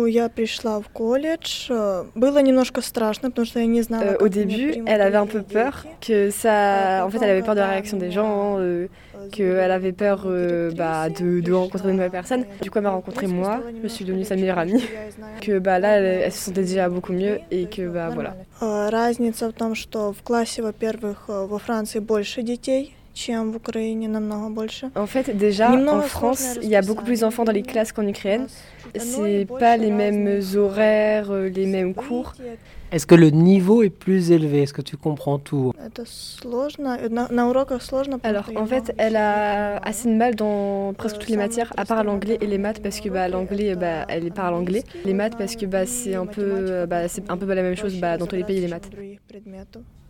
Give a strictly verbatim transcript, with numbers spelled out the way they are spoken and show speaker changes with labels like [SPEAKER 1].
[SPEAKER 1] я пришла в колледж. э, Было немножко страшно, потому что я не знала,
[SPEAKER 2] Euh, au
[SPEAKER 1] как меня
[SPEAKER 2] début,
[SPEAKER 1] примут
[SPEAKER 2] elle avait un peu
[SPEAKER 1] другие
[SPEAKER 2] peur
[SPEAKER 1] дети.
[SPEAKER 2] que ça. En fait, elle avait peur de la
[SPEAKER 1] Когда
[SPEAKER 2] réaction des
[SPEAKER 1] меня
[SPEAKER 2] gens, euh,
[SPEAKER 1] э,
[SPEAKER 2] qu'elle
[SPEAKER 1] завели
[SPEAKER 2] avait peur
[SPEAKER 1] к
[SPEAKER 2] euh, bah,
[SPEAKER 1] директрисе,
[SPEAKER 2] de, de rencontrer une nouvelle
[SPEAKER 1] пришла
[SPEAKER 2] personne.
[SPEAKER 1] моя
[SPEAKER 2] Du coup, elle m'a
[SPEAKER 1] директриса,
[SPEAKER 2] rencontré
[SPEAKER 1] в принципе,
[SPEAKER 2] moi,
[SPEAKER 1] стало
[SPEAKER 2] je suis
[SPEAKER 1] немножко
[SPEAKER 2] devenue sa
[SPEAKER 1] легче,
[SPEAKER 2] meilleure
[SPEAKER 1] потому
[SPEAKER 2] amie.
[SPEAKER 1] что я знаю
[SPEAKER 2] Que bah, là, elle, elle se sentait déjà
[SPEAKER 1] разные
[SPEAKER 2] beaucoup mieux
[SPEAKER 1] людьми, то
[SPEAKER 2] et
[SPEAKER 1] есть,
[SPEAKER 2] que
[SPEAKER 1] ну,
[SPEAKER 2] bah, voilà.
[SPEAKER 1] нормально. Э, Разница в том, что в классе, во-первых, э, во Франции больше детей, чем в Украине, намного больше.
[SPEAKER 2] En fait, déjà, en
[SPEAKER 1] Немного
[SPEAKER 2] France,
[SPEAKER 1] сложное
[SPEAKER 2] il y a beaucoup plus
[SPEAKER 1] расписание
[SPEAKER 2] d'enfants dans
[SPEAKER 1] для
[SPEAKER 2] les
[SPEAKER 1] меня.
[SPEAKER 2] classes qu'en
[SPEAKER 1] У
[SPEAKER 2] Ukraine.
[SPEAKER 1] нас чуть- ну и
[SPEAKER 2] C'est
[SPEAKER 1] больше
[SPEAKER 2] pas les mêmes
[SPEAKER 1] разных, э,
[SPEAKER 2] horaires, euh, les mêmes cours.
[SPEAKER 1] событий.
[SPEAKER 3] Est-ce que le niveau est plus élevé? Est-ce que tu comprends tout?
[SPEAKER 1] Это сложно. На, на уроках сложно, потому
[SPEAKER 2] Alors,
[SPEAKER 1] что я
[SPEAKER 2] en fait,
[SPEAKER 1] много
[SPEAKER 2] elle
[SPEAKER 1] вещей не
[SPEAKER 2] a
[SPEAKER 1] понимаю.
[SPEAKER 2] assez de mal dans presque
[SPEAKER 1] Euh,
[SPEAKER 2] toutes les
[SPEAKER 1] ça
[SPEAKER 2] matières, à part
[SPEAKER 1] m'intérestait
[SPEAKER 2] l'anglais et les maths,
[SPEAKER 1] на
[SPEAKER 2] parce que bah,
[SPEAKER 1] уроки,
[SPEAKER 2] l'anglais,
[SPEAKER 1] это
[SPEAKER 2] bah, elle parle anglais. Les maths, parce que bah, c'est un peu,
[SPEAKER 1] математика,
[SPEAKER 2] bah,
[SPEAKER 1] потому
[SPEAKER 2] c'est
[SPEAKER 1] что
[SPEAKER 2] un peu
[SPEAKER 1] мне
[SPEAKER 2] la même chose
[SPEAKER 1] проще
[SPEAKER 2] bah, dans tous les pays, les
[SPEAKER 1] разобраться, чем
[SPEAKER 2] maths.
[SPEAKER 1] у других предметов.